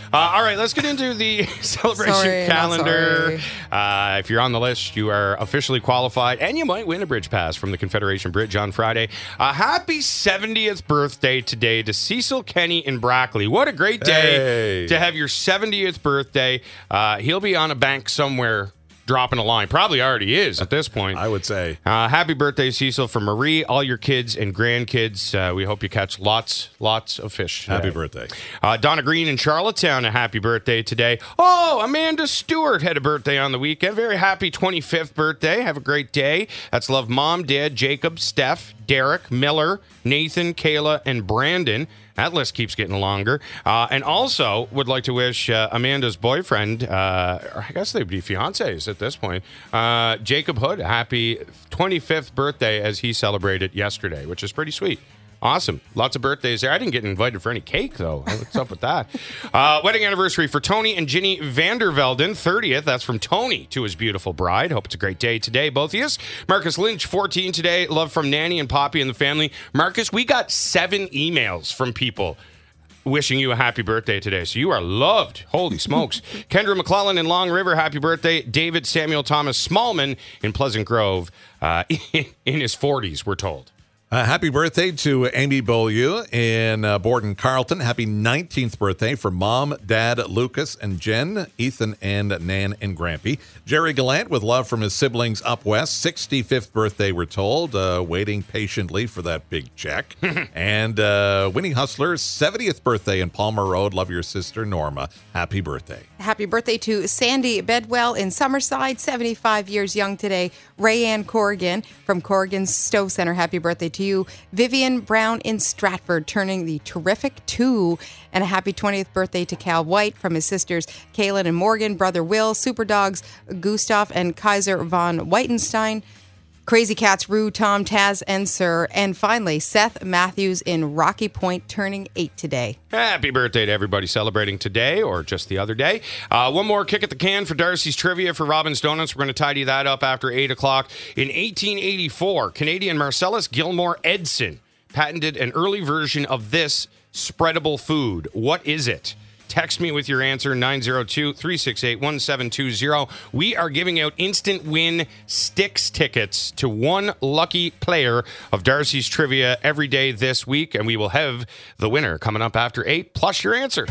All right, let's get into the celebration calendar. If you're on the list, you are officially qualified, and you might win a bridge pass from the Confederation Bridge on Friday. Happy 70th birthday today to Cecil Kenny in Brackley. What a great day to have your 70th birthday. He'll be on a bank somewhere dropping a line. Probably already is at this point. I would say. Happy birthday, Cecil, from Marie, all your kids and grandkids. We hope you catch lots of fish today. Happy birthday. Donna Green in Charlottetown, a happy birthday today. Oh, Amanda Stewart had a birthday on the weekend. Very happy 25th birthday. Have a great day. That's love Mom, Dad, Jacob, Steph, Derek, Miller, Nathan, Kayla, and Brandon. That list keeps getting longer. And also would like to wish Amanda's boyfriend, or I guess they'd be fiancés at this point, Jacob Hood, a happy 25th birthday as he celebrated yesterday, which is pretty sweet. Awesome. Lots of birthdays there. I didn't get invited for any cake, though. What's up with that? Wedding anniversary for Tony and Ginny Vandervelden, 30th. That's from Tony to his beautiful bride. Hope it's a great day today, both of you. Marcus Lynch, 14 today. Love from Nanny and Poppy and the family. Marcus, we got 7 emails from people wishing you a happy birthday today. So you are loved. Holy smokes. Kendra McClellan in Long River, happy birthday. David Samuel Thomas Smallman in Pleasant Grove, in his 40s, we're told. Happy birthday to Amy Beaulieu in Borden Carlton. Happy 19th birthday for Mom, Dad, Lucas, and Jen, Ethan, and Nan and Grampy. Jerry Gallant with love from his siblings up west. 65th birthday, we're told. Waiting patiently for that big check. And Winnie Hustler's 70th birthday in Palmer Road. Love your sister, Norma. Happy birthday. Happy birthday to Sandy Bedwell in Summerside, 75 years young today. Rayanne Corrigan from Corrigan's Stove Center. Happy birthday to you. Vivian Brown in Stratford, turning the terrific 2. And a happy 20th birthday to Cal White from his sisters Kaylin and Morgan, brother Will, Super Dogs Gustav and Kaiser von Whitenstein, Crazy Cats Rue, Tom, Taz, and Sir. And finally, Seth Matthews in Rocky Point, turning 8 today. Happy birthday to everybody celebrating today or just the other day. One more kick at the can for Darcy's Trivia for Robin's Donuts. We're going to tidy that up after 8 o'clock. In 1884, Canadian Marcellus Gilmore Edson patented an early version of this spreadable food. What is it? Text me with your answer, 902-368-1720. We are giving out instant win Styx tickets to one lucky player of Darcy's Trivia every day this week, and we will have the winner coming up after 8, plus your answer.